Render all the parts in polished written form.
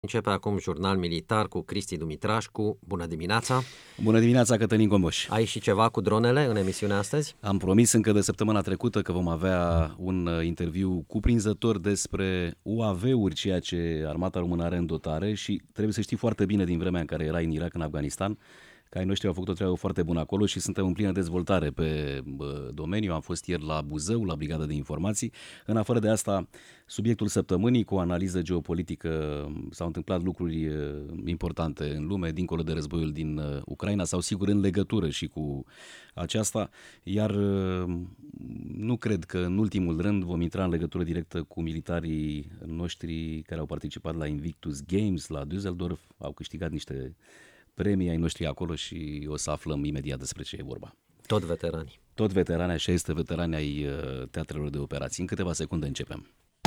Începe acum Jurnal Militar cu Cristi Dumitrașcu. Bună dimineața! Bună dimineața, Cătălin Gomboș! Ai și ceva cu dronele în emisiunea astăzi? Am promis încă de săptămâna trecută că vom avea un interviu cuprinzător despre UAV-uri, ceea ce Armata Română are în dotare și trebuie să știi foarte bine din vremea în care erai în Irak, în Afganistan, că ai noștri au făcut o treabă foarte bună acolo și suntem în plină dezvoltare pe domeniu. Am fost ieri la Buzău, la Brigada de Informații. În afară de asta, subiectul săptămânii, cu o analiză geopolitică, s-au întâmplat lucruri importante în lume, dincolo de războiul din Ucraina, sau sigur în legătură și cu aceasta, iar nu cred că în ultimul rând vom intra în legătură directă cu militarii noștri care au participat la Invictus Games, la Düsseldorf, au câștigat niște premii ai noștri acolo și o să aflăm imediat despre ce e vorba. Tot veterani. Tot veterani, așa este, veterani ai teatrelor de operații. În câteva secunde începem.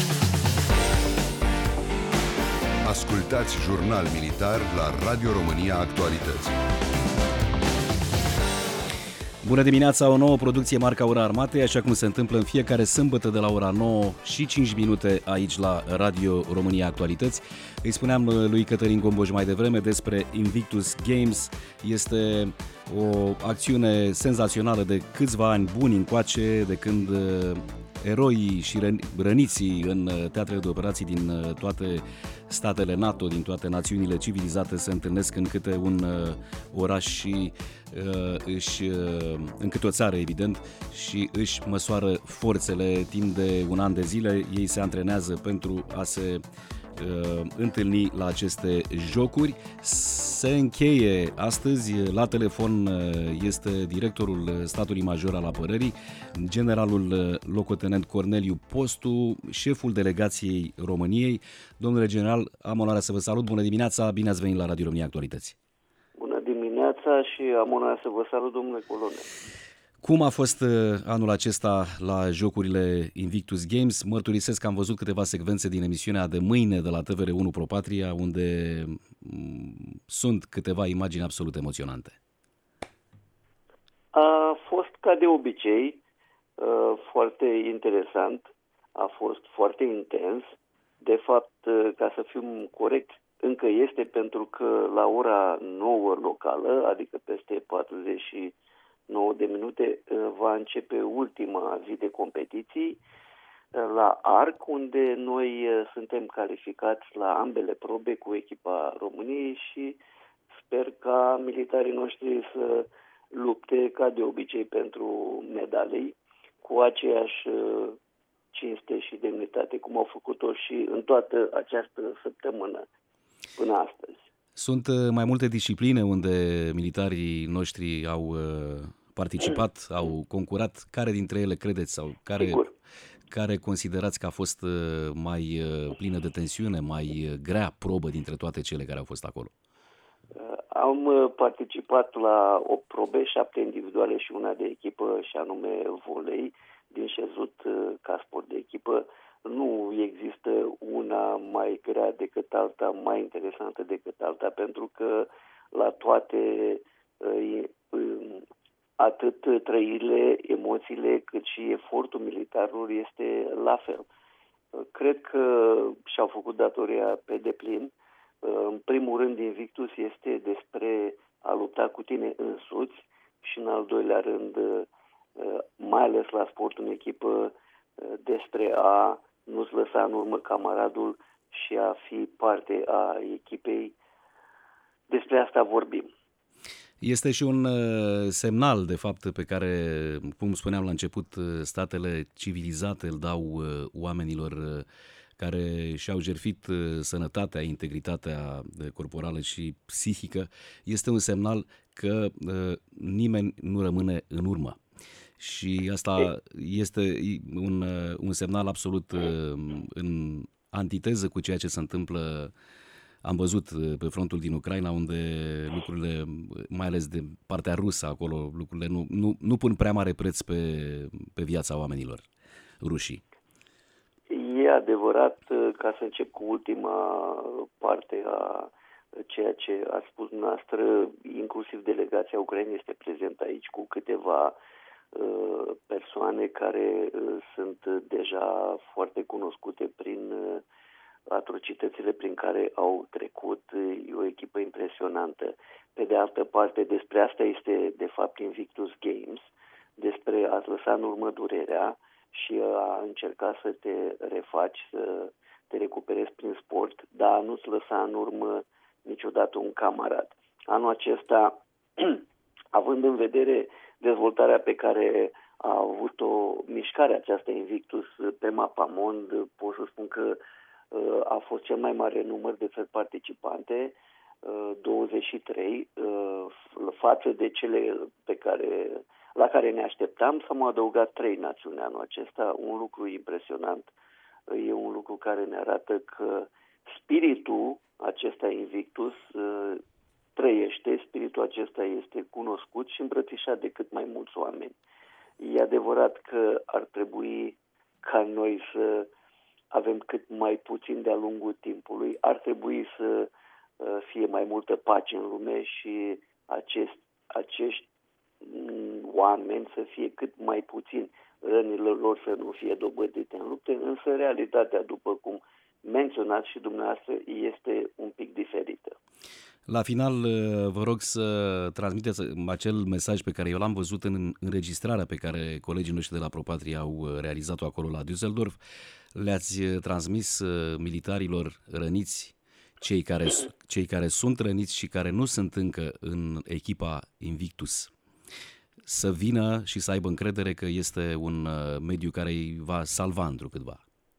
Ascultați Jurnal Militar la Radio România Actualități. Bună dimineața, o nouă producție marca Ora Armatei, așa cum se întâmplă în fiecare sâmbătă de la ora 9 și 5 minute aici la Radio România Actualități. Îi spuneam lui Cătălin Gomboș mai devreme despre Invictus Games. Este o acțiune senzațională de câțiva ani buni încoace, de când eroii și răniții în teatrele de operații din toate statele NATO, din toate națiunile civilizate se întâlnesc în câte un oraș și în câte o țară, evident, și își măsoară forțele timp de un an de zile. Ei se antrenează pentru a se întâlni la aceste jocuri. Se încheie astăzi. La telefon este directorul statului major al apărării, generalul locotenent Corneliu Postu, șeful delegației României. Domnule general, am onoarea să vă salut. Bună dimineața, bine ați venit la Radio România Actualități. Bună dimineața și am onoarea să vă salut, domnule colonel. Cum a fost anul acesta la jocurile Invictus Games? Mărturisesc că am văzut câteva secvențe din emisiunea de mâine de la TVR1 Pro Patria, unde sunt câteva imagini absolut emoționante. A fost, ca de obicei, foarte interesant, a fost foarte intens. De fapt, ca să fim corect, încă este, pentru că la ora 9 locală, adică peste 49 de minute, va începe ultima zi de competiții la ARC, unde noi suntem calificați la ambele probe cu echipa României și sper ca militarii noștri să lupte, ca de obicei, pentru medalii cu aceeași cinste și demnitate cum au făcut-o și în toată această săptămână până astăzi. Sunt mai multe discipline unde militarii noștri au participat, au concurat. Care dintre ele credeți sau care considerați că a fost mai plină de tensiune, mai grea probă dintre toate cele care au fost acolo? Am participat la 8 probe, 7 individuale și una de echipă, și anume volei, din șezut ca sport de echipă. Nu există una mai grea decât alta, mai interesantă decât alta, pentru că la toate, atât trăirile, emoțiile, cât și efortul militarilor este la fel. Cred că și-au făcut datoria pe deplin. În primul rând, Invictus este despre a lupta cu tine însuți și, în al doilea rând, mai ales la sportul în echipă, despre a nu-ți lăsa în urmă camaradul și a fi parte a echipei. Despre asta vorbim. Este și un semnal, de fapt, pe care, cum spuneam la început, statele civilizate îl dau oamenilor care și-au jertfit sănătatea, integritatea corporală și psihică. Este un semnal că nimeni nu rămâne în urmă. Și asta este un semnal absolut în antiteză cu ceea ce se întâmplă. Am văzut pe frontul din Ucraina, unde lucrurile, mai ales de partea rusă acolo, lucrurile nu pun prea mare preț pe viața oamenilor rușii. E adevărat, ca să încep cu ultima parte a ceea ce ați spus dumneavoastră, inclusiv delegația Ucrainei este prezentă aici cu câteva persoane care sunt deja foarte cunoscute prin atrocitățile prin care au trecut. E o echipă impresionantă. Pe de altă parte, despre asta este de fapt Invictus Games, despre a-ți lăsa în urmă durerea și a încerca să te refaci, să te recuperezi prin sport, dar nu-ți lăsa în urmă niciodată un camarad. Anul acesta, având în vedere dezvoltarea pe care a avut-o mișcarea aceasta Invictus pe mapamond, pot să spun că a fost cel mai mare număr de țări participante, 23, față de cele la care ne așteptam. S-au adăugat 3 națiuni anul acesta, un lucru impresionant. E un lucru care ne arată că spiritul acesta Invictus trăiește, spiritul acesta este cunoscut și îmbrățișat de cât mai mulți oameni. E adevărat că ar trebui ca noi să avem cât mai puțin de-a lungul timpului, ar trebui să fie mai multă pace în lume și acești oameni să fie cât mai puțin, rănile lor să nu fie dobândite în lupte, însă realitatea, după cum menționați și dumneavoastră, este un pic diferită. La final, vă rog să transmiteți acel mesaj pe care eu l-am văzut în înregistrarea pe care colegii noștri de la ProPatria au realizat-o acolo la Düsseldorf. Le-ați transmis militarilor răniți, cei care sunt răniți și care nu sunt încă în echipa Invictus, să vină și să aibă încredere că este un mediu care îi va salva întrucâtva.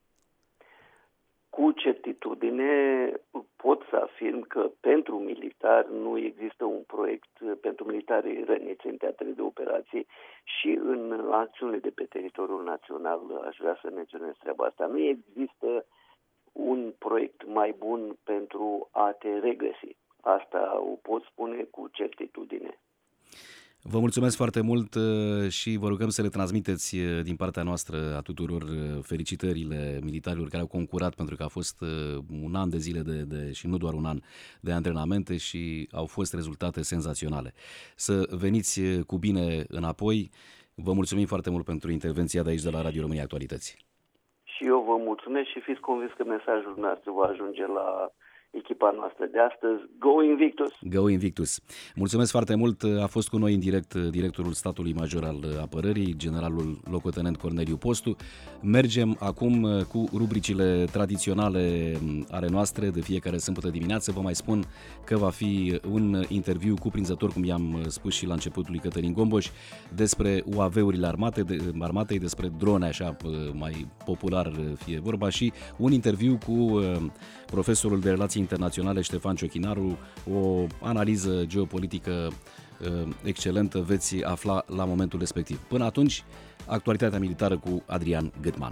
Cu certitudine pot să afirm că pentru militari nu există un proiect pentru militarii răniți în teatre de operații și în acțiunile de pe teritoriul național. Aș vrea să menționez treaba asta. Nu există un proiect mai bun pentru a te regăsi. Asta o pot spune cu certitudine. Vă mulțumesc foarte mult și vă rugăm să le transmiteți din partea noastră a tuturor felicitările militarilor care au concurat, pentru că a fost un an de zile și nu doar un an de antrenamente și au fost rezultate senzaționale. Să veniți cu bine înapoi. Vă mulțumim foarte mult pentru intervenția de aici de la Radio România Actualități. Și eu vă mulțumesc și fiți convins că mesajul nostru va ajunge la echipa noastră de astăzi. Go Invictus! Go Invictus! Mulțumesc foarte mult! A fost cu noi în direct directorul statului major al apărării, generalul locotenent Corneliu Postu. Mergem acum cu rubricile tradiționale ale noastre de fiecare sâmbătă dimineață. Vă mai spun că va fi un interviu cuprinzător, cum i-am spus și la începutul lui Cătălin Gomboș, despre UAV-urile armatei, despre drone, așa mai popular fie vorba, și un interviu cu profesorul de relații internaționale Ștefan Ciochinaru, o analiză geopolitică excelentă veți afla la momentul respectiv. Până atunci, actualitatea militară cu Adrian Gâtman.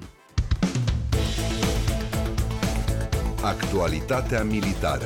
Actualitatea militară.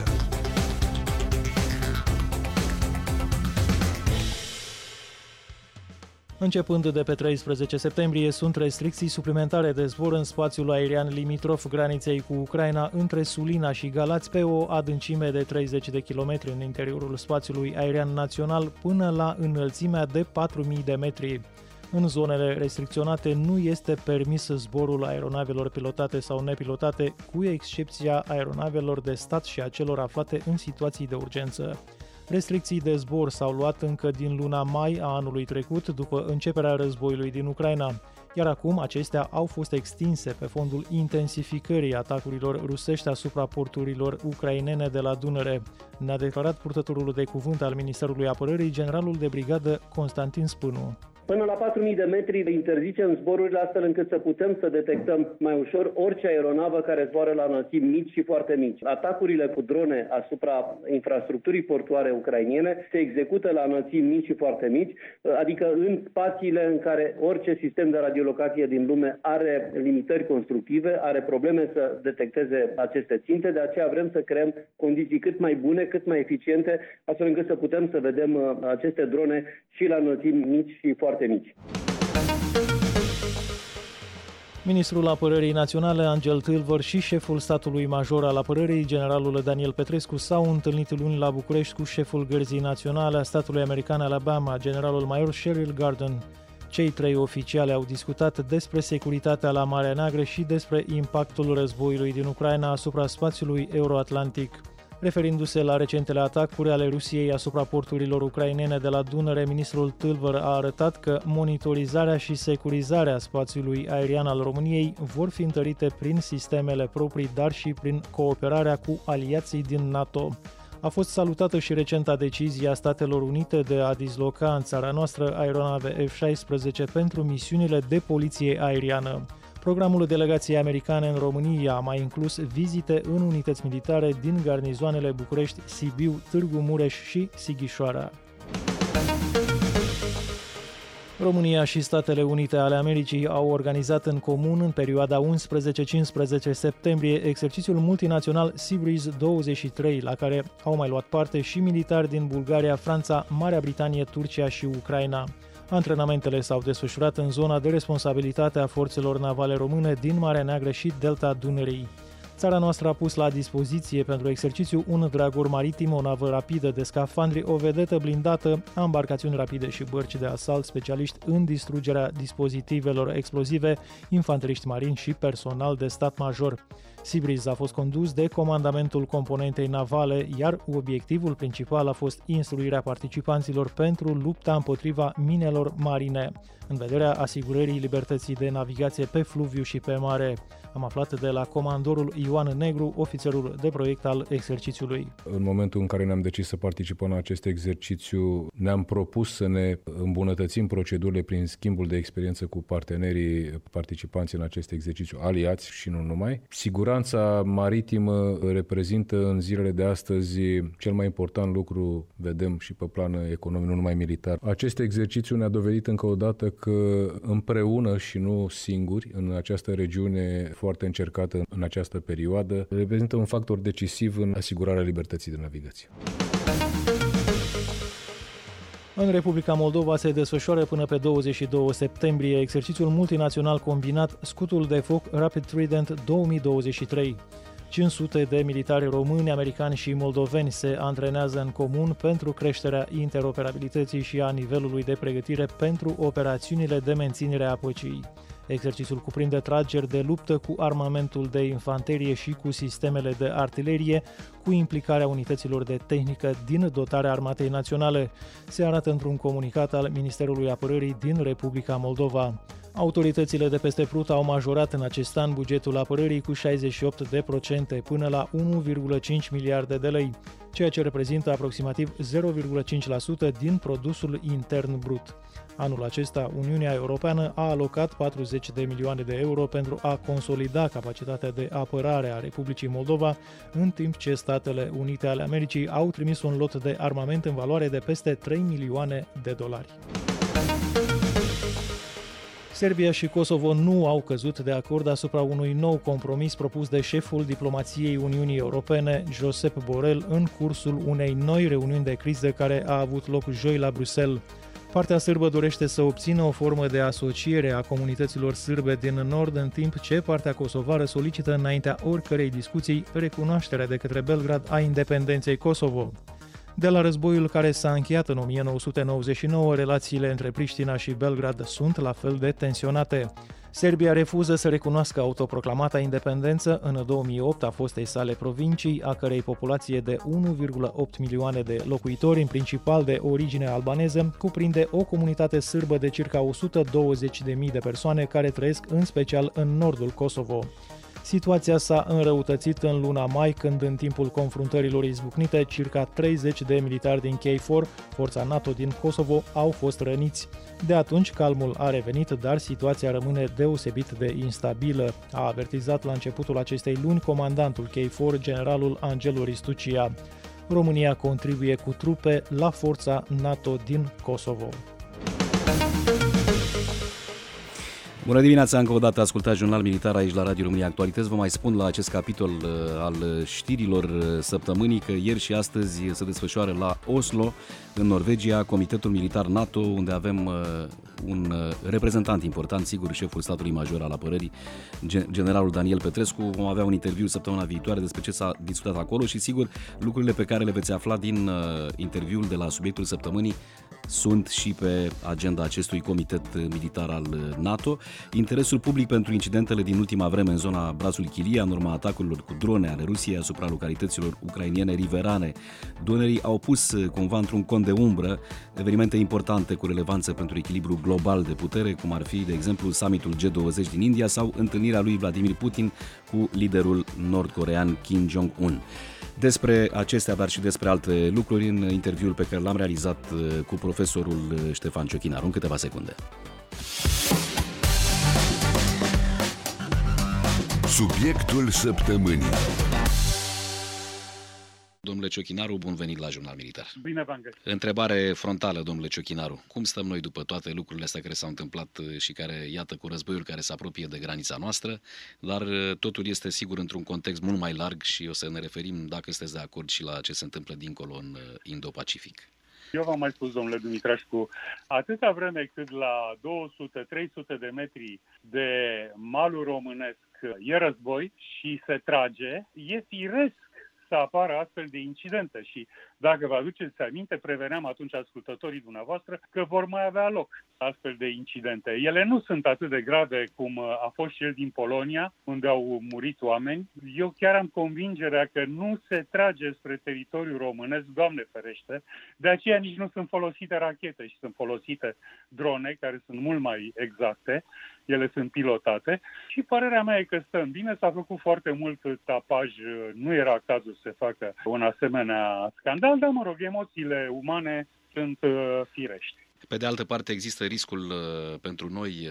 Începând de pe 13 septembrie, sunt restricții suplimentare de zbor în spațiul aerian limitrof graniței cu Ucraina între Sulina și Galați pe o adâncime de 30 de kilometri în interiorul spațiului aerian național până la înălțimea de 4.000 de metri. În zonele restricționate nu este permis zborul aeronavelor pilotate sau nepilotate, cu excepția aeronavelor de stat și a celor aflate în situații de urgență. Restricții de zbor s-au luat încă din luna mai a anului trecut, după începerea războiului din Ucraina, iar acum acestea au fost extinse pe fondul intensificării atacurilor rusești asupra porturilor ucrainene de la Dunăre, ne-a declarat purtătorul de cuvânt al Ministerului Apărării, generalul de brigadă Constantin Spânu. Până la 4.000 de metri interzicem zborurile astfel încât să putem să detectăm mai ușor orice aeronavă care zboară la înălțimi mici și foarte mici. Atacurile cu drone asupra infrastructurii portoare ucrainene se execută la înălțimi mici și foarte mici, adică în spațiile în care orice sistem de radiolocație din lume are limitări constructive, are probleme să detecteze aceste ținte, de aceea vrem să creăm condiții cât mai bune, cât mai eficiente, astfel încât să putem să vedem aceste drone și la înălțimi mici și foarte mici. Ministrul Apărării Naționale, Angel Tâlvăr, și șeful statului major al apărării, generalul Daniel Petrescu, s-au întâlnit luni la București cu șeful Gărzii Naționale a statului american Alabama, generalul major Cheryl Garden. Cei 3 oficiali au discutat despre securitatea la Marea Neagră și despre impactul războiului din Ucraina asupra spațiului euroatlantic. Referindu-se la recentele atacuri ale Rusiei asupra porturilor ucrainene de la Dunăre, ministrul Tâlvăr a arătat că monitorizarea și securizarea spațiului aerian al României vor fi întărite prin sistemele proprii, dar și prin cooperarea cu aliații din NATO. A fost salutată și recenta decizie a Statelor Unite de a disloca în țara noastră aeronave F-16 pentru misiunile de poliție aeriană. Programul delegației americane în România a mai inclus vizite în unități militare din garnizoanele București, Sibiu, Târgu Mureș și Sighișoara. România și Statele Unite ale Americii au organizat în comun în perioada 11-15 septembrie exercițiul multinațional Sea Breeze 23, la care au mai luat parte și militari din Bulgaria, Franța, Marea Britanie, Turcia și Ucraina. Antrenamentele s-au desfășurat în zona de responsabilitate a forțelor navale române din Marea Neagră și Delta Dunării. Țara noastră a pus la dispoziție pentru exercițiu un dragor maritim, o navă rapidă de scafandri, o vedetă blindată, ambarcațiuni rapide și bărci de asalt, specialiști în distrugerea dispozitivelor explozive, infanteriști marini și personal de stat major. Sea Breeze a fost condus de comandamentul componentei navale, iar obiectivul principal a fost instruirea participanților pentru lupta împotriva minelor marine, în vederea asigurării libertății de navigație pe fluviu și pe mare. Am aflat de la comandorul Ioan Negru, ofițerul de proiect al exercițiului. În momentul în care ne-am decis să participăm la acest exercițiu, ne-am propus să ne îmbunătățim procedurile prin schimbul de experiență cu partenerii participanți în acest exercițiu, aliați și nu numai. Siguranța maritimă reprezintă în zilele de astăzi cel mai important lucru, vedem și pe plan economic, nu numai militar. Acest exercițiu ne-a dovedit încă o dată că împreună și nu singuri în această regiune foarte încercată în această perioadă, reprezintă un factor decisiv în asigurarea libertății de navigație. În Republica Moldova se desfășoară până pe 22 septembrie exercițiul multinațional combinat Scutul de Foc Rapid Trident 2023. 500 de militari români, americani și moldoveni se antrenează în comun pentru creșterea interoperabilității și a nivelului de pregătire pentru operațiunile de menținere a păcii. Exercițiul cuprinde trageri de luptă cu armamentul de infanterie și cu sistemele de artilerie, cu implicarea unităților de tehnică din dotarea Armatei Naționale, se arată într-un comunicat al Ministerului Apărării din Republica Moldova. Autoritățile de peste Prut au majorat în acest an bugetul apărării cu 68% până la 1,5 miliarde de lei, ceea ce reprezintă aproximativ 0,5% din produsul intern brut. Anul acesta, Uniunea Europeană a alocat 40 de milioane de euro pentru a consolida capacitatea de apărare a Republicii Moldova, în timp ce Statele Unite ale Americii au trimis un lot de armament în valoare de peste 3 milioane de dolari. Serbia și Kosovo nu au căzut de acord asupra unui nou compromis propus de șeful diplomației Uniunii Europene, Josep Borrell, în cursul unei noi reuniuni de criză care a avut loc joi la Bruxelles. Partea sârbă dorește să obțină o formă de asociere a comunităților sârbe din nord, în timp ce partea kosovară solicită înaintea oricărei discuții recunoașterea de către Belgrad a independenței Kosovo. De la războiul care s-a încheiat în 1999, relațiile între Priștina și Belgrad sunt la fel de tensionate. Serbia refuză să recunoască autoproclamata independență în 2008 a fostei sale provincii, a cărei populație de 1,8 milioane de locuitori, în principal de origine albaneză, cuprinde o comunitate sârbă de circa 120.000 de persoane care trăiesc în special în nordul Kosovo. Situația s-a înrăutățit în luna mai, când în timpul confruntărilor izbucnite, circa 30 de militari din KFOR, forța NATO din Kosovo, au fost răniți. De atunci, calmul a revenit, dar situația rămâne deosebit de instabilă, a avertizat la începutul acestei luni comandantul KFOR, generalul Angelo Ristuccia. România contribuie cu trupe la forța NATO din Kosovo. Bună dimineața, încă o dată ascultați Jurnal Militar aici la Radio România Actualități. Vă mai spun la acest capitol al știrilor săptămânii că ieri și astăzi se desfășoară la Oslo, în Norvegia, Comitetul Militar NATO, unde avem un reprezentant important, sigur, șeful statului major al apărării, generalul Daniel Petrescu. Vom avea un interviu săptămâna viitoare despre ce s-a discutat acolo și, sigur, lucrurile pe care le veți afla din interviul de la subiectul săptămânii sunt și pe agenda acestui comitet militar al NATO. Interesul public pentru incidentele din ultima vreme în zona brațului Chilia, în urma atacurilor cu drone ale Rusiei asupra localităților ucrainene riverane Dunării, au pus cumva într-un cont de umbră evenimente importante cu relevanță pentru echilibru global de putere, cum ar fi, de exemplu, summitul G20 din India sau întâlnirea lui Vladimir Putin cu liderul nord-corean Kim Jong-un. Despre acestea, dar și despre alte lucruri în interviul pe care l-am realizat cu profesorul Ștefan Ciochinaru. În câteva secunde. Subiectul săptămânii. Domnule Ciochinaru, bun venit la Jurnal Militar. Bine v-am găsit. Întrebare frontală, domnule Ciochinaru. Cum stăm noi după toate lucrurile astea care s-au întâmplat și care, iată, cu războiul care se apropie de granița noastră, dar totul este sigur într-un context mult mai larg și o să ne referim, dacă sunteți de acord, și la ce se întâmplă dincolo în Indo-Pacific. Eu v-am mai spus, domnule Dumitrașcu, atâta vreme cât la 200-300 de metri de malul românesc e război și se trage, e firesc să apară astfel de incidente și, dacă vă aduceți aminte, preveneam atunci ascultătorii dumneavoastră că vor mai avea loc astfel de incidente. Ele nu sunt atât de grave cum a fost cel din Polonia, unde au murit oameni. Eu chiar am convingerea că nu se trage spre teritoriul românesc, Doamne ferește, de aceea nici nu sunt folosite rachete și sunt folosite drone, care sunt mult mai exacte. Ele sunt pilotate și părerea mea e că stăm bine, s-a făcut foarte mult tapaj, nu era cazul să se facă un asemenea scandal, dar mă rog, emoțiile umane sunt firești. Pe de altă parte, există riscul pentru noi,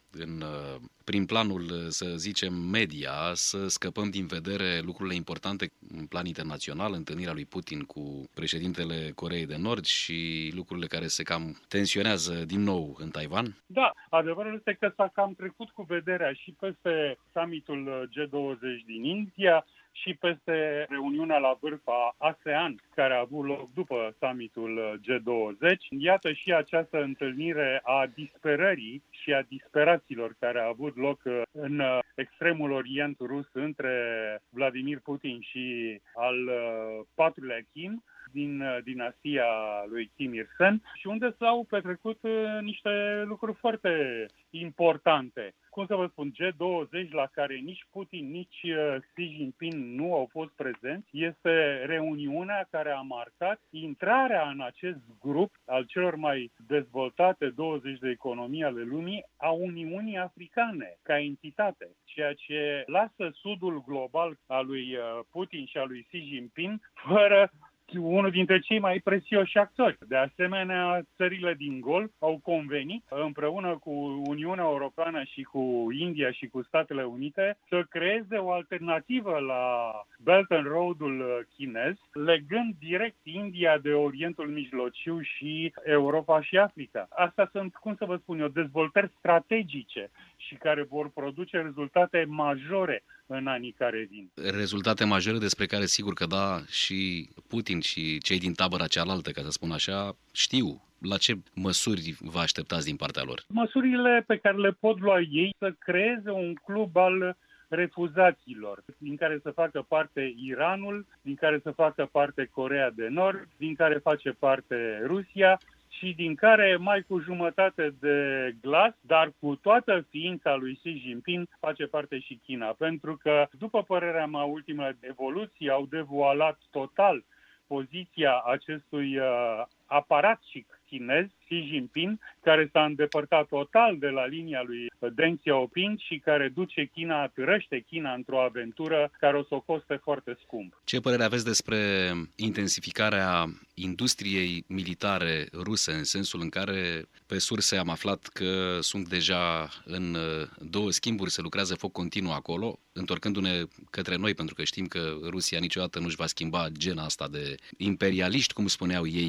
prin planul, să zicem, media, să scăpăm din vedere lucrurile importante în plan internațional, întâlnirea lui Putin cu președintele Coreei de Nord și lucrurile care se cam tensionează din nou în Taiwan? Da, adevărul este că s-a cam trecut cu vederea și peste summitul G20 din India, și peste reuniunea la vârf a ASEAN, care a avut loc după summitul G20. Iată și această întâlnire a disperării și a disperaților care a avut loc în extremul Orient rus între Vladimir Putin și al patrulea Kim, din dinastia lui Kim Il-sung, și unde s-au petrecut niște lucruri foarte importante. Cum să vă spun, G20, la care nici Putin, nici Xi Jinping nu au fost prezenți, este reuniunea care a marcat intrarea în acest grup al celor mai dezvoltate 20 de economii ale lumii a Uniunii Africane ca entitate, ceea ce lasă sudul global al lui Putin și al lui Xi Jinping fără unul dintre cei mai prețioși actori. De asemenea, țările din Golf au convenit împreună cu Uniunea Europeană și cu India și cu Statele Unite să creeze o alternativă la Belt and Road-ul chinez, legând direct India de Orientul Mijlociu și Europa și Africa. Astea sunt, cum să vă spun eu, dezvoltări strategice și care vor produce rezultate majore în anii care vin. Rezultate majore despre care sigur că da, și Putin și cei din tabăra cealaltă, ca să spun așa, știu. La ce măsuri vă așteptați din partea lor? Măsurile pe care le pot lua ei să creeze un club al refuzaților, din care să facă parte Iranul, din care să facă parte Coreea de Nord, din care face parte Rusia și din care mai cu jumătate de glas, dar cu toată ființa lui Xi Jinping, face parte și China. Pentru că, după părerea mea, ultimele evoluții au devoalat total poziția acestui aparat chinez, Xi Jinping, care s-a îndepărtat total de la linia lui Deng Xiaoping și care duce China, târăște China într-o aventură care o să o coste foarte scump. Ce părere aveți despre intensificarea industriei militare ruse, în sensul în care pe surse am aflat că sunt deja în 2 schimburi, se lucrează foc continuu acolo, întorcându-ne către noi, pentru că știm că Rusia niciodată nu-și va schimba gena asta de imperialiști, cum spuneau ei pe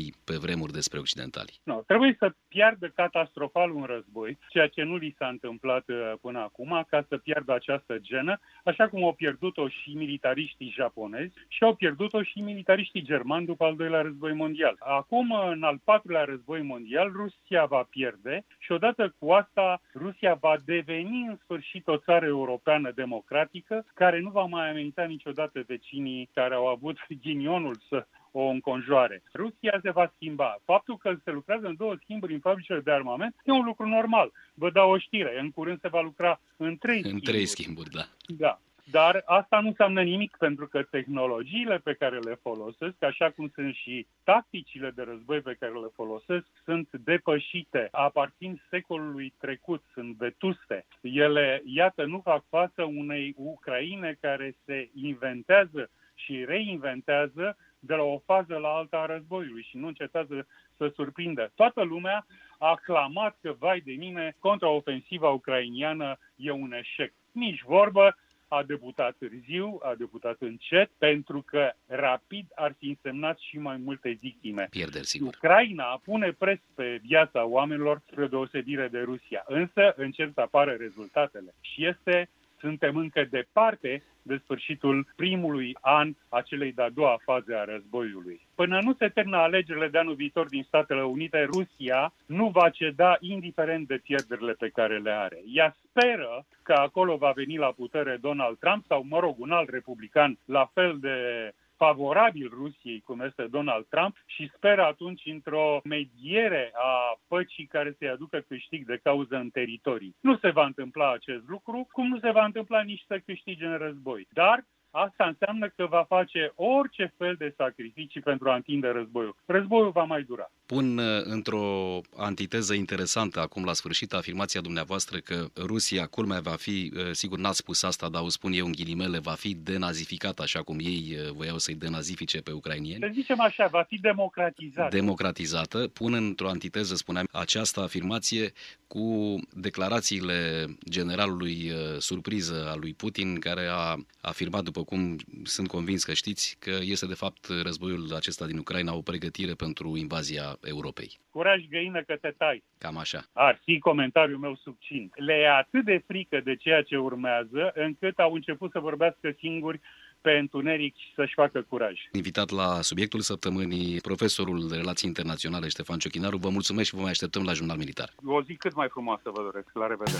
vremuri despre occidentali. Nu, trebuie să piardă catastrofal un război, ceea ce nu li s-a întâmplat până acum, ca să piardă această genă, așa cum au pierdut-o și militariștii japonezi și au pierdut-o și militariștii germani după al doilea război mondial. Acum, în al patrulea război mondial, Rusia va pierde și odată cu asta Rusia va deveni în sfârșit o țară europeană democratică, care nu va mai amenința niciodată vecinii care au avut ghinionul să o înconjoare. Rusia se va schimba. Faptul că se lucrează în 2 schimburi în fabricile de armament e un lucru normal. Vă dau o știre. În curând se va lucra în 3 schimburi. În 3 schimburi, da. Da. Dar asta nu înseamnă nimic, pentru că tehnologiile pe care le folosesc, așa cum sunt și tacticile de război pe care le folosesc, sunt depășite, aparțin secolului trecut, sunt vetuste. Ele, iată, nu fac față unei Ucraine care se inventează și reinventează de la o fază la alta a războiului și nu încetează să surprindă. Toată lumea a clamat că, vai de mine, contraofensiva ucrainiană e un eșec. Nici vorbă, a debutat târziu, a debutat încet, pentru că rapid ar fi însemnat și mai multe victime. Pierderi, sigur. Ucraina pune pres pe viața oamenilor spre deosebire de Rusia, însă încep să apară rezultatele și suntem încă departe de sfârșitul primului an a celei de-a doua faze a războiului. Până nu se termină alegerile de anul viitor din Statele Unite, Rusia nu va ceda indiferent de pierderile pe care le are. Ea speră că acolo va veni la putere Donald Trump sau, un alt republican la fel de favorabil Rusiei, cum este Donald Trump, și speră atunci într-o mediere a păcii care să-i aducă câștig de cauză în teritorii. Nu se va întâmpla acest lucru, cum nu se va întâmpla nici să câștige în război. Dar asta înseamnă că va face orice fel de sacrificii pentru a întinde războiul. Războiul va mai dura. Pun într-o antiteză interesantă acum la sfârșit afirmația dumneavoastră că Rusia, culmea, va fi, sigur n-ați spus asta, dar o spun eu în ghilimele, va fi denazificată, așa cum ei voiau să-i denazifice pe ucrainieni. Să zicem așa, va fi democratizată. Democratizată. Pun într-o antiteză, spuneam, această afirmație cu declarațiile generalului surpriză al lui Putin, care a afirmat, după cum sunt convins că știți, că este de fapt războiul acesta din Ucraina o pregătire pentru invazia Europei. Curaj, găină, că te tai. Cam așa. Ar fi comentariul meu succint. Le e atât de frică de ceea ce urmează, încât au început să vorbească singuri pe întuneric și să-și facă curaj. Invitat la subiectul săptămânii, profesorul de relații internaționale Ștefan Ciocchinaru. Vă mulțumesc și vă mai așteptăm la Jurnal Militar. O zi cât mai frumoasă vă doresc. La revedere!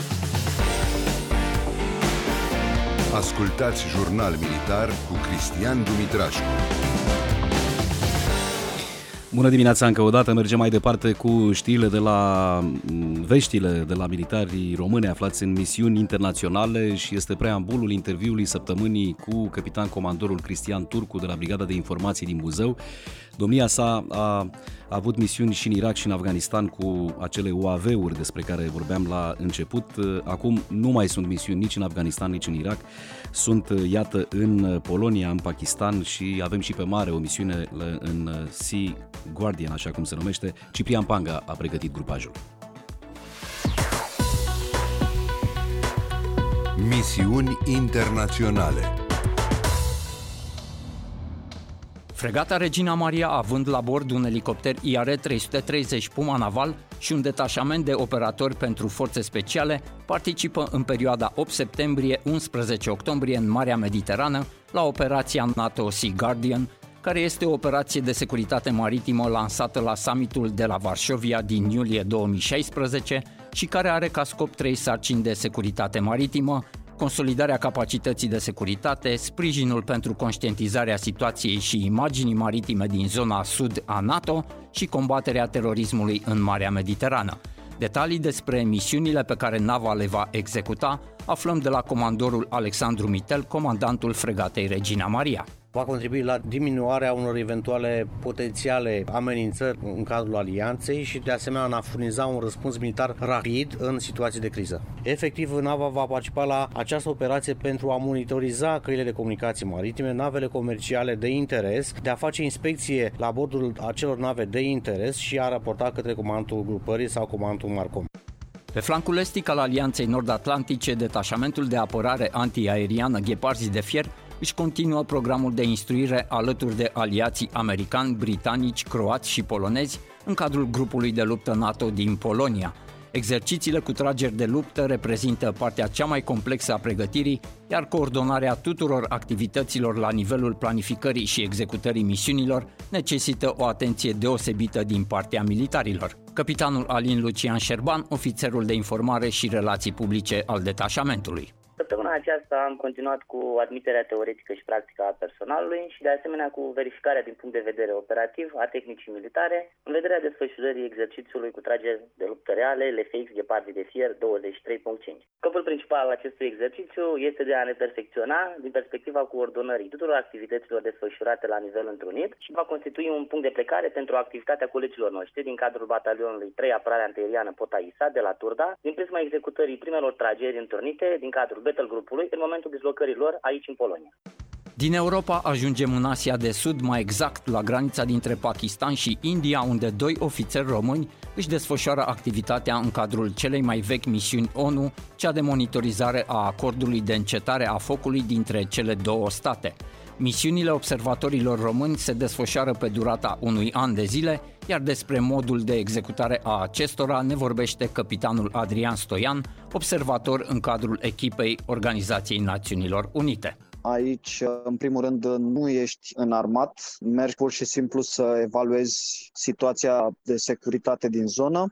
Ascultați Jurnal Militar cu Cristian Dumitrașcu. Bună dimineața încă o dată, mergem mai departe cu știrile veștile de la militarii români aflați în misiuni internaționale și este preambulul interviului săptămânii cu capitan comandorul Cristian Turcu de la Brigada de Informații din Buzău. Domnia sa a avut misiuni și în Irak și în Afganistan cu acele UAV-uri despre care vorbeam la început. Acum nu mai sunt misiuni nici în Afganistan, nici în Irak. Sunt, iată, în Polonia, în Pakistan și avem și pe mare o misiune în Sea Guardian, așa cum se numește. Ciprian Panga a pregătit grupajul. Misiuni internaționale. Fregata Regina Maria, având la bord un elicopter IR-330 Puma Naval și un detașament de operatori pentru forțe speciale, participă în perioada 8 septembrie-11 octombrie în Marea Mediterană la operația NATO Sea Guardian, care este o operație de securitate maritimă lansată la summitul de la Varșovia din iulie 2016 și care are ca scop 3 sarcini de securitate maritimă: consolidarea capacității de securitate, sprijinul pentru conștientizarea situației și imaginii maritime din zona sud a NATO și combaterea terorismului în Marea Mediterană. Detalii despre misiunile pe care nava le va executa aflăm de la comandorul Alexandru Mitel, comandantul fregatei Regina Maria. Va contribui la diminuarea unor eventuale potențiale amenințări în cadrul alianței și de asemenea în a furniza un răspuns militar rapid în situații de criză. Efectiv, nava va participa la această operație pentru a monitoriza căile de comunicații maritime, navele comerciale de interes, de a face inspecție la bordul acelor nave de interes și a raporta către comandul grupării sau comandul Marcom. Pe flancul estic al Alianței Nord-Atlantice, detașamentul de apărare antiaeriană Gheparzi de Fier își continuă programul de instruire alături de aliații americani, britanici, croați și polonezi în cadrul grupului de luptă NATO din Polonia. Exercițiile cu trageri de luptă reprezintă partea cea mai complexă a pregătirii, iar coordonarea tuturor activităților la nivelul planificării și executării misiunilor necesită o atenție deosebită din partea militarilor. Capitanul Alin Lucian Șerban, ofițerul de informare și relații publice al detașamentului. Săptămâna aceasta am continuat cu admiterea teoretică și practică a personalului și de asemenea cu verificarea din punct de vedere operativ a tehnicii militare în vederea desfășurării exercițiului cu trageri de luptă reale LFX Gepard de Fier 23.5. Scopul principal al acestui exercițiu este de a ne perfecționa din perspectiva coordonării tuturor activităților desfășurate la nivel întrunit și va constitui un punct de plecare pentru activitatea colegilor noștri din cadrul batalionului 3 Apărare Antiaeriană Potaisa de la Turda, din prisma executării primelor trageri întâlnite din cadrul Battle Grupului în momentul dislocării lor aici în Polonia. Din Europa ajungem în Asia de Sud, mai exact la granița dintre Pakistan și India, unde 2 ofițeri români își desfășoară activitatea în cadrul celei mai vechi misiuni ONU, cea de monitorizare a acordului de încetare a focului dintre cele 2 state. Misiunile observatorilor români se desfășoară pe durata unui an de zile, iar despre modul de executare a acestora ne vorbește capitanul Adrian Stoian, observator în cadrul echipei Organizației Națiunilor Unite. Aici, în primul rând, nu ești înarmat, mergi pur și simplu să evaluezi situația de securitate din zonă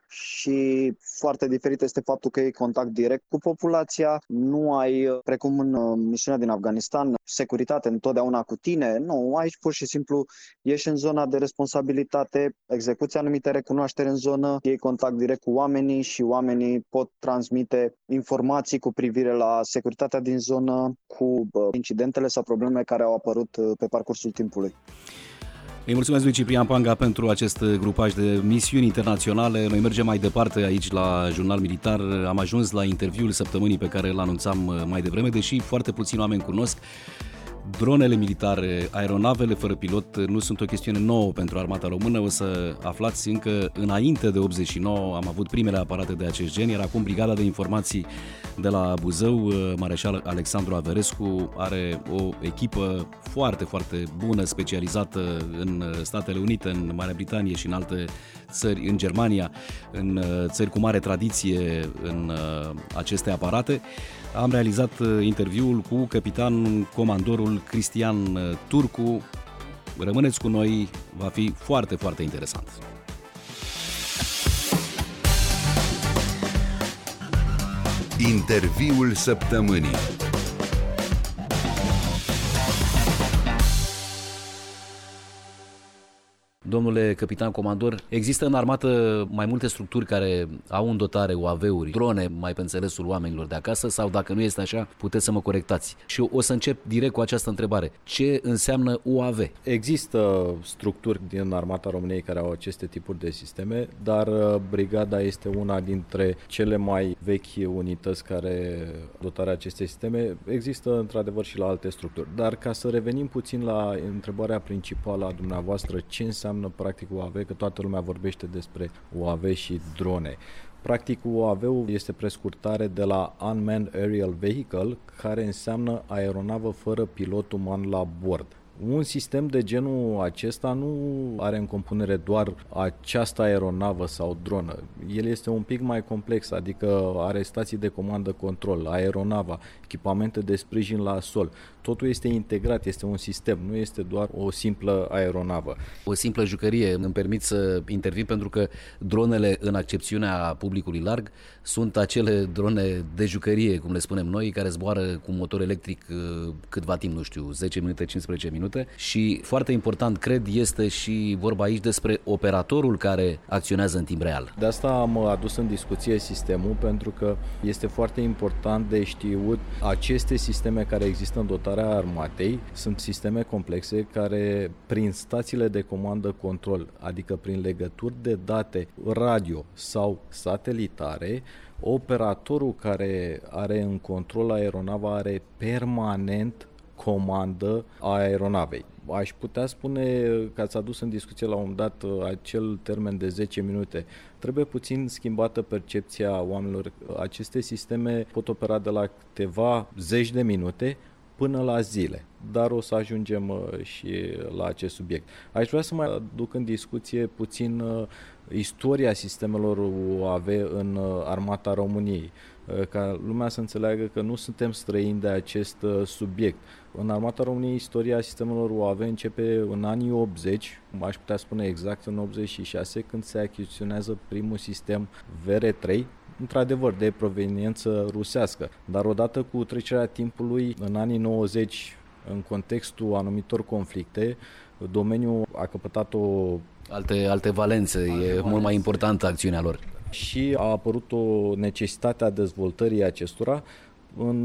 și foarte diferit este faptul că ai contact direct cu populația, nu ai, precum în misiunea din Afganistan, securitate întotdeauna cu tine, nu, aici pur și simplu ești în zona de responsabilitate, execuți anumite recunoaștere în zonă, iei contact direct cu oamenii și oamenii pot transmite informații cu privire la securitatea din zonă, cu incidentele sau problemele care au apărut pe parcursul timpului. Îi mulțumesc lui Ciprian Panga pentru acest grupaj de misiuni internaționale. Noi mergem mai departe aici la Jurnal Militar. Am ajuns la interviul săptămânii pe care îl anunțam mai devreme, deși foarte puțini oameni cunosc. Dronele militare, aeronavele fără pilot nu sunt o chestiune nouă pentru armata română. O să aflați încă înainte de 89 am avut primele aparate de acest gen, iar acum Brigada de Informații de la Buzău, Mareșal Alexandru Averescu, are o echipă foarte, foarte bună, specializată în Statele Unite, în Marea Britanie și în alte țări, în Germania, în țări cu mare tradiție în aceste aparate. Am realizat interviul cu capitan comandorul Cristian Turcu. Rămâneți cu noi, va fi foarte, foarte interesant. Interviul săptămânii. Domnule capitan comandor, există în armată mai multe structuri care au în dotare UAV-uri, drone, mai pe înțelesul oamenilor de acasă, sau dacă nu este așa, puteți să mă corectați. Și o să încep direct cu această întrebare. Ce înseamnă UAV? Există structuri din armata României care au aceste tipuri de sisteme, dar brigada este una dintre cele mai vechi unități care dotarea acestei sisteme. Există într-adevăr și la alte structuri. Dar ca să revenim puțin la întrebarea principală a dumneavoastră, ce înseamnă practic UAV, că toată lumea vorbește despre UAV și drone. Practic UAV-ul este prescurtare de la Unmanned Aerial Vehicle, care înseamnă aeronavă fără pilot uman la bord. Un sistem de genul acesta nu are în compunere doar această aeronavă sau dronă. El este un pic mai complex, adică are stații de comandă-control, aeronava, echipamente de sprijin la sol. Totul este integrat, este un sistem, nu este doar o simplă aeronavă. O simplă jucărie. Îmi permit să intervin pentru că dronele, în accepțiunea publicului larg, sunt acele drone de jucărie, cum le spunem noi, care zboară cu motor electric câtva timp, nu știu, 10 minute, 15 minute. Și foarte important, cred, este și vorba aici despre operatorul care acționează în timp real. De asta am adus în discuție sistemul, pentru că este foarte important de știut aceste sisteme care există în dotarea armatei. Sunt sisteme complexe care, prin stațiile de comandă-control, adică prin legături de date radio sau satelitare, operatorul care are în control aeronava are permanent comandă a aeronavei. Aș putea spune că ați adus în discuție la un moment dat acel termen de 10 minute. Trebuie puțin schimbată percepția oamenilor. Aceste sisteme pot opera de la câteva zeci de minute până la zile. Dar o să ajungem și la acest subiect. Aș vrea să mai aduc în discuție puțin istoria sistemelor UAV în Armata României, ca lumea să înțeleagă că nu suntem străini de acest subiect. În Armata României, istoria sistemelor UAV începe în anii 80, aș putea spune exact în 86, când se achiziționează primul sistem VR3, într-adevăr de proveniență rusească. Dar odată cu trecerea timpului, în anii 90, în contextul anumitor conflicte, domeniul a căpătat alte valențe, e mult mai importantă acțiunea lor. Și a apărut o necesitate a dezvoltării acestora. În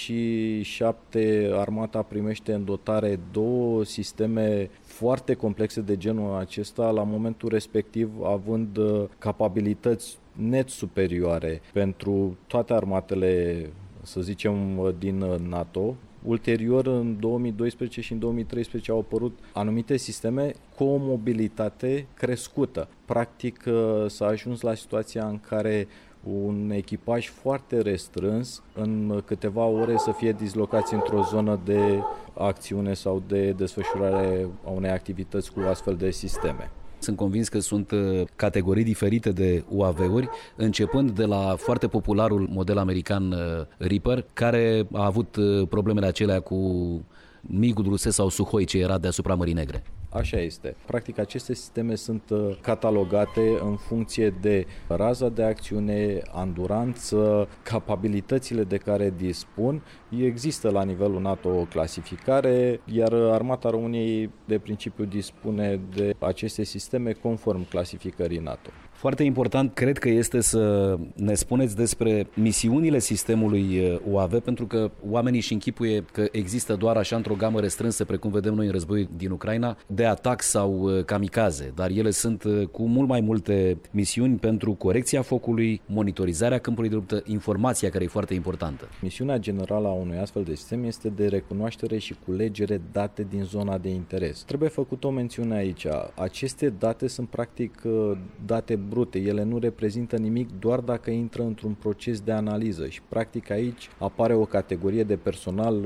97 armata primește în dotare 2 sisteme foarte complexe de genul acesta, la momentul respectiv având capabilități net superioare pentru toate armatele, să zicem, din NATO. Ulterior, în 2012 și în 2013 au apărut anumite sisteme cu o mobilitate crescută. Practic s-a ajuns la situația în care un echipaj foarte restrâns, în câteva ore să fie dislocați într-o zonă de acțiune sau de desfășurare a unei activități cu astfel de sisteme. Sunt convins că sunt categorii diferite de UAV-uri, începând de la foarte popularul model american Reaper, care a avut problemele acelea cu migul rusesc sau Suhoi, ce era deasupra Mării Negre. Așa este. Practic, aceste sisteme sunt catalogate în funcție de raza de acțiune, anduranță, capabilitățile de care dispun. Există la nivelul NATO o clasificare, iar Armata României de principiu dispune de aceste sisteme conform clasificării NATO. Foarte important, cred că este să ne spuneți despre misiunile sistemului UAV, pentru că oamenii își închipuie că există doar așa într-o gamă restrânsă, precum vedem noi în războiul din Ucraina, de atac sau kamikaze, dar ele sunt cu mult mai multe misiuni pentru corecția focului, monitorizarea câmpului de luptă, informația care e foarte importantă. Misiunea generală a unui astfel de sistem este de recunoaștere și culegere date din zona de interes. Trebuie făcut o mențiune aici. Aceste date sunt practic date brute, ele nu reprezintă nimic doar dacă intră într-un proces de analiză și practic aici apare o categorie de personal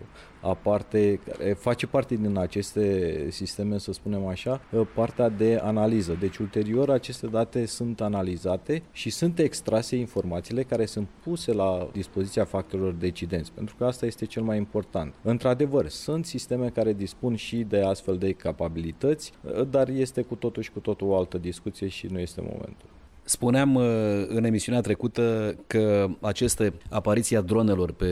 aparte, care face parte din aceste sisteme, să spunem așa, partea de analiză. Deci ulterior aceste date sunt analizate și sunt extrase informațiile care sunt puse la dispoziția factorilor decidenți, pentru că asta este cel mai important. Într-adevăr, sunt sisteme care dispun și de astfel de capabilități, dar este cu totul și cu totul o altă discuție și nu este momentul. Spuneam în emisiunea trecută că aceste apariții a dronelor pe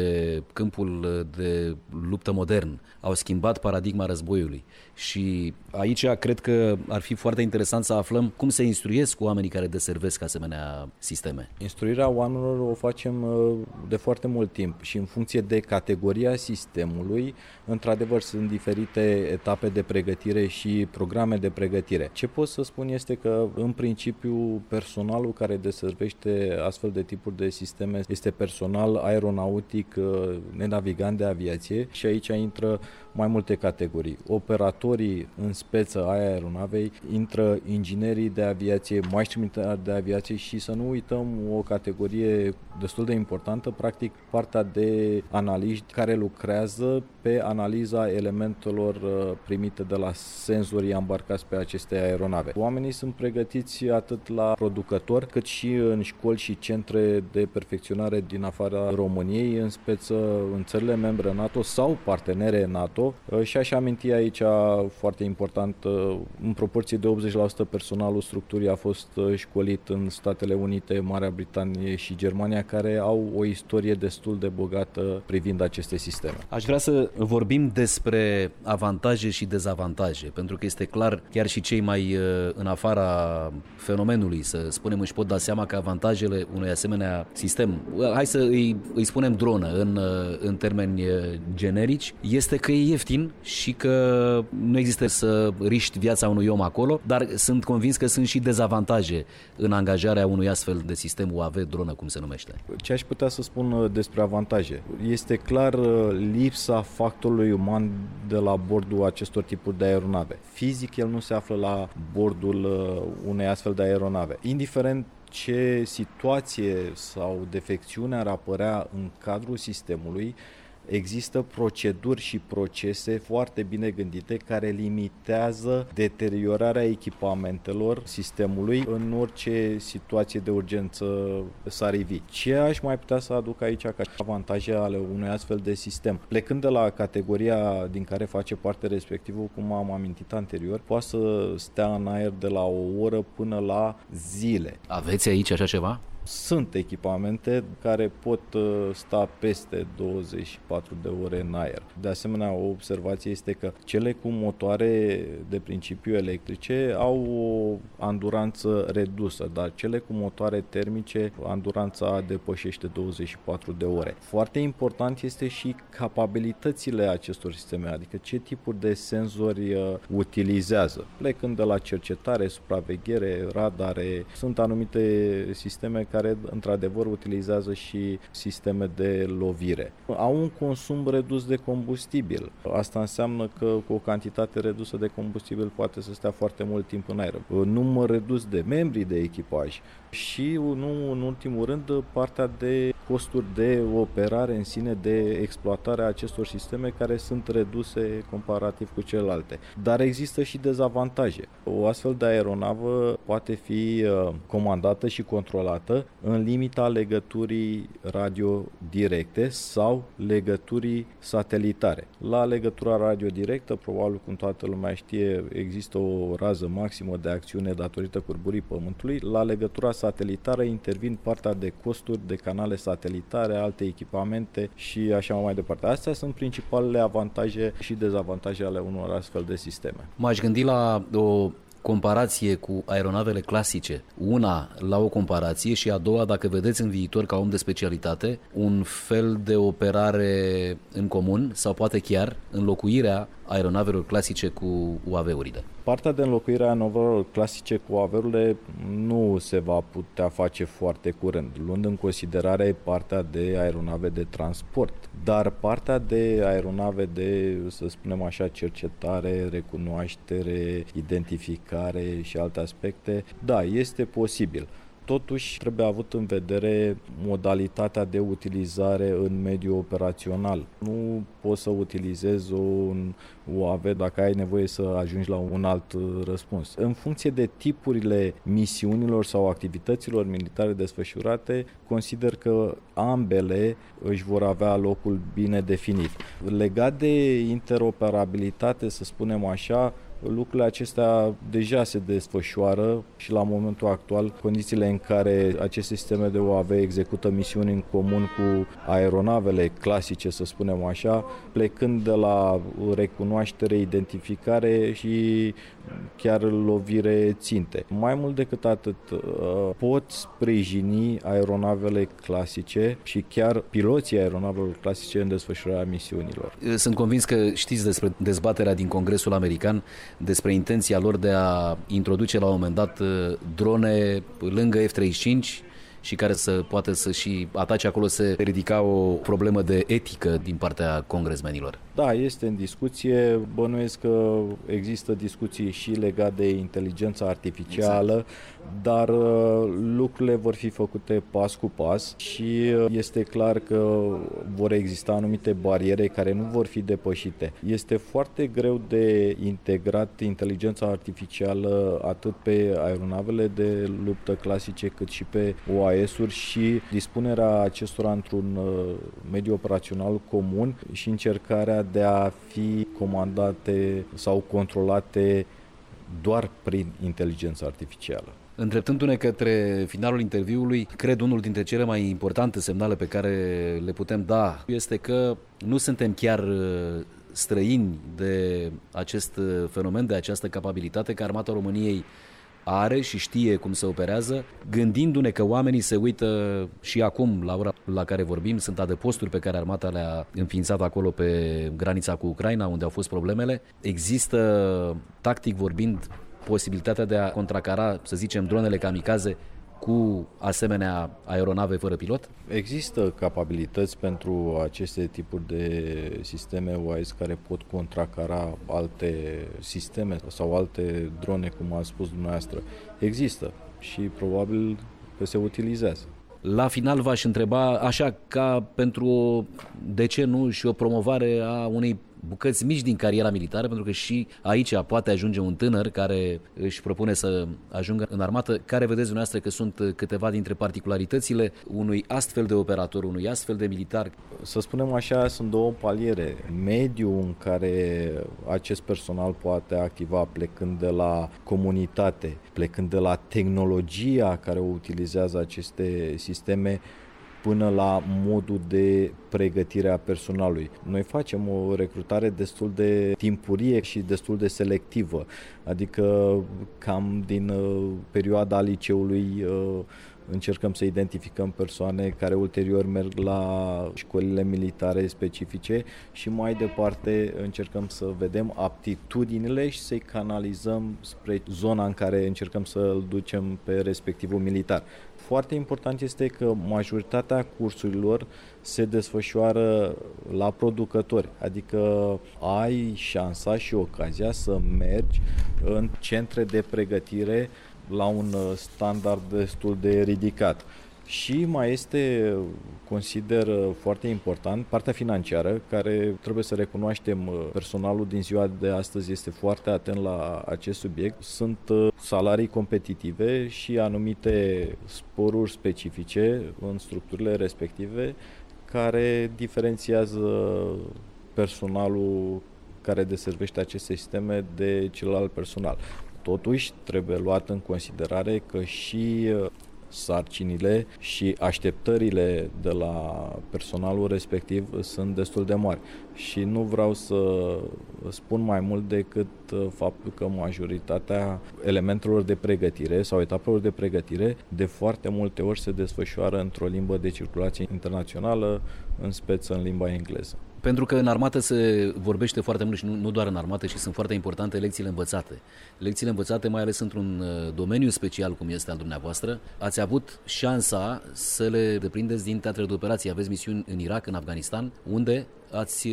câmpul de luptă modern au schimbat paradigma războiului și aici cred că ar fi foarte interesant să aflăm cum se instruiesc oamenii care deservesc asemenea sisteme. Instruirea oamenilor o facem de foarte mult timp și în funcție de categoria sistemului, într-adevăr sunt diferite etape de pregătire și programe de pregătire. Ce pot să spun este că în principiu personalul care deservește astfel de tipuri de sisteme este personal aeronautic nenavigant de aviație și aici intră mai multe categorii. Operatorii în speță a aeronavei, intră inginerii de aviație, maestri militari de aviație și să nu uităm o categorie destul de importantă, practic partea de analiști care lucrează pe analiza elementelor primite de la senzorii ambarcați pe aceste aeronave. Oamenii sunt pregătiți atât la producători, cât și în școli și centre de perfecționare din afara României, în speță în țările membre NATO sau partenere NATO. Și aș aminti aici foarte important, în proporție de 80% personalul structurii a fost școlit în Statele Unite, Marea Britanie și Germania, care au o istorie destul de bogată privind aceste sisteme. Aș vrea să vorbim despre avantaje și dezavantaje, pentru că este clar, chiar și cei mai în afara fenomenului, să spunem, își pot da seama că avantajele unui asemenea sistem, hai să îi spunem dronă în termeni generici, este că e ieftin și că nu există să riști viața unui om acolo, dar sunt convins că sunt și dezavantaje în angajarea unui astfel de sistem UAV, dronă, cum se numește. Ce aș putea să spun despre avantaje? Este clar lipsa factorului uman de la bordul acestor tipuri de aeronave. Fizic, el nu se află la bordul unei astfel de aeronave. Indiferent ce situație sau defecțiune ar apărea în cadrul sistemului, există proceduri și procese foarte bine gândite care limitează deteriorarea echipamentelor sistemului în orice situație de urgență s-ar ivi. Ce aș mai putea să aduc aici ca avantaje ale unui astfel de sistem? Plecând de la categoria din care face parte respectivul, cum am amintit anterior, poate să stea în aer de la o oră până la zile. Aveți aici așa ceva? Sunt echipamente care pot sta peste 24 de ore în aer. De asemenea, o observație este că cele cu motoare de principiu electrice au o anduranță redusă, dar cele cu motoare termice, anduranța depășește 24 de ore. Foarte important este și capabilitățile acestor sisteme, adică ce tipuri de senzori utilizează. Plecând de la cercetare, supraveghere, radare, sunt anumite sisteme care într-adevăr utilizează și sisteme de lovire. Au un consum redus de combustibil. Asta înseamnă că cu o cantitate redusă de combustibil poate să stea foarte mult timp în aer. Număr redus de membri de echipaj și, nu în ultimul rând, partea de costuri de operare în sine, de exploatare a acestor sisteme care sunt reduse comparativ cu celelalte. Dar există și dezavantaje. O astfel de aeronavă poate fi comandată și controlată în limita legăturii radio directe sau legăturii satelitare. La legătura radio directă, probabil cum toată lumea știe, există o rază maximă de acțiune datorită curburii Pământului. La legătura satelitară intervin partea de costuri de canale satelitare, alte echipamente și așa mai departe. Astea sunt principalele avantaje și dezavantaje ale unor astfel de sisteme. M-aș gândi la o comparație cu aeronavele clasice. Una, la o comparație, și a doua, dacă vedeți în viitor ca om de specialitate, un fel de operare în comun sau poate chiar înlocuirea aeronavelor clasice cu UAV-urile. Partea de înlocuire a aeronavelor clasice cu UAV-urile nu se va putea face foarte curând, luând în considerare partea de aeronave de transport. Dar partea de aeronave de, să spunem așa, cercetare, recunoaștere, identificare și alte aspecte, da, este posibil. Totuși, trebuie avut în vedere modalitatea de utilizare în mediul operațional. Nu poți să utilizezi un UAV dacă ai nevoie să ajungi la un alt răspuns. În funcție de tipurile misiunilor sau activităților militare desfășurate, consider că ambele își vor avea locul bine definit. Legat de interoperabilitate, să spunem așa, lucrurile acestea deja se desfășoară și la momentul actual condițiile în care aceste sisteme de UAV execută misiuni în comun cu aeronavele clasice, să spunem așa, plecând de la recunoaștere, identificare și chiar lovire ținte. Mai mult decât atât, pot sprijini aeronavele clasice și chiar piloții aeronavelor clasice în desfășurarea misiunilor. Sunt convins că știți despre dezbaterea din Congresul American, despre intenția lor de a introduce la un moment dat drone lângă F-35 și care să poată să și atace acolo, se ridica o problemă de etică din partea congresmenilor. Da, este în discuție. Bănuiesc că există discuții și legate de inteligența artificială, exact. Dar lucrurile vor fi făcute pas cu pas și este clar că vor exista anumite bariere care nu vor fi depășite. Este foarte greu de integrat inteligența artificială atât pe aeronavele de luptă clasice cât și pe OAS-uri și dispunerea acestora într-un mediu operațional comun și încercarea de a fi comandate sau controlate doar prin inteligența artificială. Îndreptându-ne către finalul interviului, cred unul dintre cele mai importante semnale pe care le putem da este că nu suntem chiar străini de acest fenomen, de această capabilitate, că Armata României are și știe cum se operează, gândindu-ne că oamenii se uită și acum, la ora la care vorbim, sunt adăposturi pe care armata le-a înființat acolo pe granița cu Ucraina, unde au fost problemele. Există, tactic vorbind, posibilitatea de a contracara, să zicem, dronele kamikaze cu asemenea aeronave fără pilot? Există capabilități pentru aceste tipuri de sisteme OAS care pot contracara alte sisteme sau alte drone, cum a spus dumneavoastră. Există și probabil că se utilizează. La final v-aș întreba, așa ca pentru de ce nu, și o promovare a unei bucăți mici din cariera militară, pentru că și aici poate ajunge un tânăr care își propune să ajungă în armată. Care vedeți dumneavoastră că sunt câteva dintre particularitățile unui astfel de operator, unui astfel de militar? Să spunem așa, sunt două paliere. Mediul în care acest personal poate activa, plecând de la comunitate, plecând de la tehnologia care o utilizează aceste sisteme, până la modul de pregătire a personalului. Noi facem o recrutare destul de timpurie și destul de selectivă, adică cam din perioada liceului încercăm să identificăm persoane care ulterior merg la școlile militare specifice și mai departe încercăm să vedem aptitudinile și să-i canalizăm spre zona în care încercăm să-l ducem pe respectivul militar. Foarte important este că majoritatea cursurilor se desfășoară la producători, adică ai șansa și ocazia să mergi în centre de pregătire la un standard destul de ridicat. Și mai este, consider foarte important, partea financiară, care trebuie să recunoaștem, personalul din ziua de astăzi este foarte atent la acest subiect. Sunt salarii competitive și anumite sporuri specifice în structurile respective care diferențiază personalul care deservește aceste sisteme de celălalt personal. Totuși, trebuie luat în considerare că și sarcinile și așteptările de la personalul respectiv sunt destul de mari. Și nu vreau să spun mai mult decât faptul că majoritatea elementelor de pregătire sau etapelor de pregătire de foarte multe ori se desfășoară într-o limbă de circulație internațională, în speță în limba engleză. Pentru că în armată se vorbește foarte mult și nu doar în armată, și sunt foarte importante lecțiile învățate. Lecțiile învățate, mai ales într-un domeniu special cum este al dumneavoastră, ați avut șansa să le deprindeți din teatrele de operații. Aveți misiuni în Irak, în Afganistan, unde ați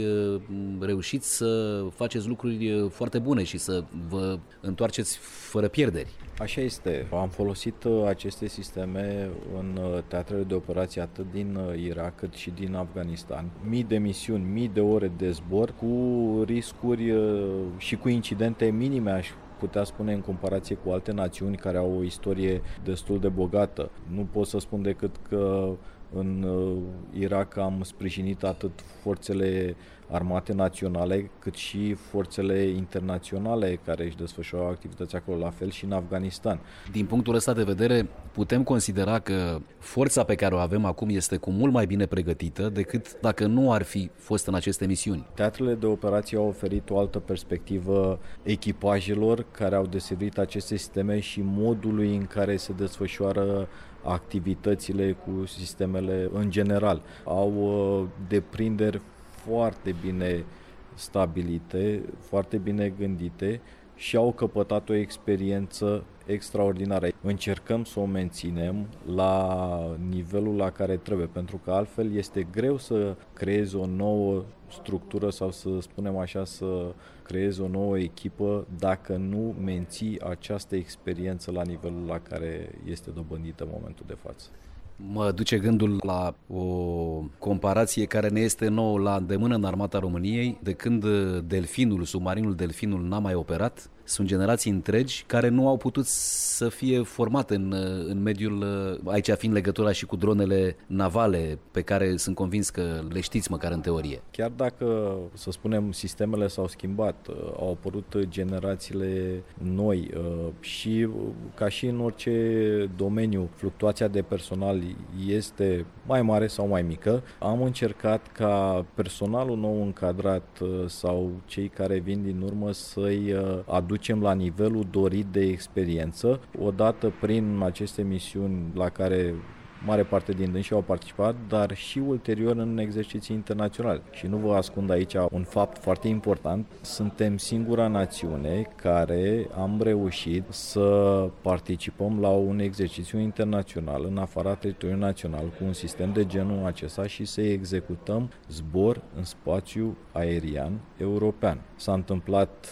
reușit să faceți lucruri foarte bune și să vă întoarceți fără pierderi. Așa este. Am folosit aceste sisteme în teatrele de operații atât din Irak cât și din Afganistan. Mii de misiuni, mii de ore de zbor cu riscuri și cu incidente minime, aș putea spune, în comparație cu alte națiuni care au o istorie destul de bogată. Nu pot să spun decât că în Irak am sprijinit atât forțele armate naționale, cât și forțele internaționale care își desfășurau activități acolo, la fel și în Afganistan. Din punctul ăsta de vedere, putem considera că forța pe care o avem acum este cu mult mai bine pregătită decât dacă nu ar fi fost în aceste misiuni. Teatrele de operații au oferit o altă perspectivă echipajelor care au deservit aceste sisteme și modului în care se desfășoară activitățile cu sistemele în general. Au deprinderi foarte bine stabilite, foarte bine gândite și au căpătat o experiență extraordinară. Încercăm să o menținem la nivelul la care trebuie, pentru că altfel este greu să creezi o nouă structură sau, să spunem așa, să creezi o nouă echipă dacă nu menții această experiență la nivelul la care este dobândită în momentul de față. Mă duce gândul la o comparație care ne este nouă la îndemână în Armata României. De când submarinul Delfinul n-a mai operat, sunt generații întregi care nu au putut să fie formate în mediul, aici fiind legătura și cu dronele navale, pe care sunt convins că le știți măcar în teorie. Chiar dacă, să spunem, sistemele s-au schimbat, au apărut generațiile noi și, ca și în orice domeniu, fluctuația de personal este mai mare sau mai mică, am încercat ca personalul nou încadrat sau cei care vin din urmă să-i aducem la nivelul dorit de experiență, odată prin aceste misiuni la care mare parte din dânsii au participat, dar și ulterior în exerciții internaționale. Și nu vă ascund aici un fapt foarte important. Suntem singura națiune care am reușit să participăm la un exercițiu internațional în afara teritoriului național cu un sistem de genul acesta și să executăm zbor în spațiu aerian european. S-a întâmplat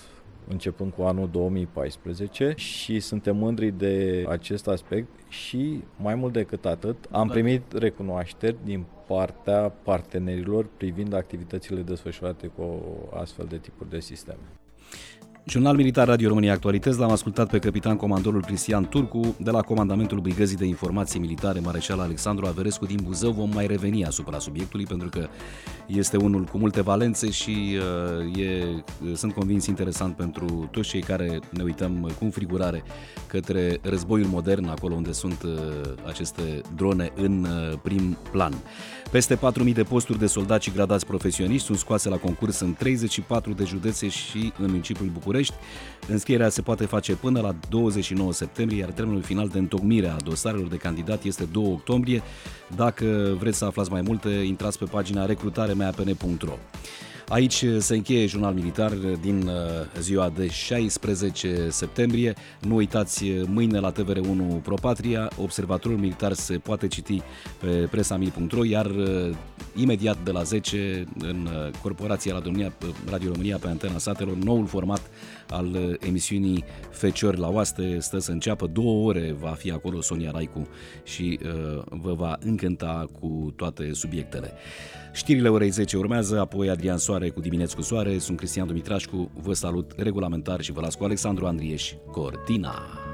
începând cu anul 2014 și suntem mândri de acest aspect și, mai mult decât atât, am primit recunoașteri din partea partenerilor privind activitățile desfășurate cu astfel de tipuri de sisteme. Jurnal Militar Radio România Actualități, l-am ascultat pe capitan comandorul Cristian Turcu de la Comandamentul Brigăzii de Informații Militare Mareșal Alexandru Averescu din Buzău. Vom mai reveni asupra subiectului pentru că este unul cu multe valențe și sunt convins interesant pentru toți cei care ne uităm cu înfrigurare către războiul modern, acolo unde sunt aceste drone în prim plan. Peste 4.000 de posturi de soldați și gradați profesioniști sunt scoase la concurs în 34 de județe și în municipiul București. Înscrierea se poate face până la 29 septembrie, iar termenul final de întocmire a dosarelor de candidat este 2 octombrie. Dacă vreți să aflați mai multe, intrați pe pagina recrutaremeapn.ro. Aici se încheie Jurnal Militar din ziua de 16 septembrie. Nu uitați, mâine la TVR1 ProPatria, Observatorul Militar se poate citi pe presamil.ro, iar imediat de la 10 în Corporația Radio România pe Antena Satelor, noul format al emisiunii Feciori la oaste stă să înceapă. 2 ore va fi acolo Sonia Raicu și vă va încânta cu toate subiectele. Știrile orei 10 urmează, apoi Adrian Soare cu Dimineți cu Soare. Sunt Cristian Dumitrașcu, vă salut regulamentar și vă las cu Alexandru Andrieș, Cortina.